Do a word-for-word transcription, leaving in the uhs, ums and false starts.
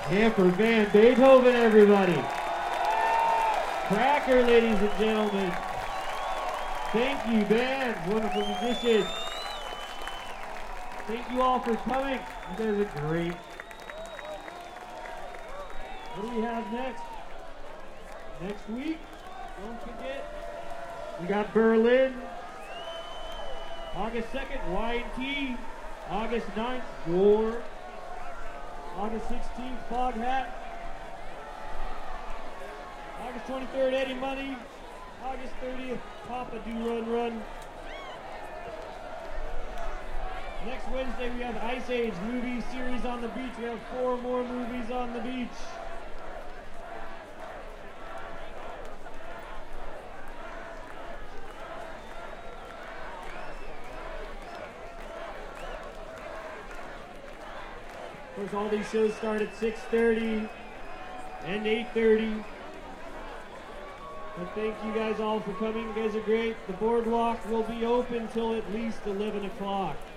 Yeah, for Van Beethoven, everybody. Cracker, ladies and gentlemen. Thank you, bands, wonderful musicians. Thank you all for coming. You guys are great. What do we have next? Next week, don't forget, we got Berlin. August second, Y and T. August ninth, War. August sixteenth, Fog Hat. August twenty-third, Eddie Money. August thirtieth, Papa Do Run Run. Next Wednesday, we have Ice Age movie series on the beach. We have four more movies on the beach. Of course, all these shows start at six thirty and eight thirty. But thank you guys all for coming. You guys are great. The boardwalk will be open till at least eleven o'clock.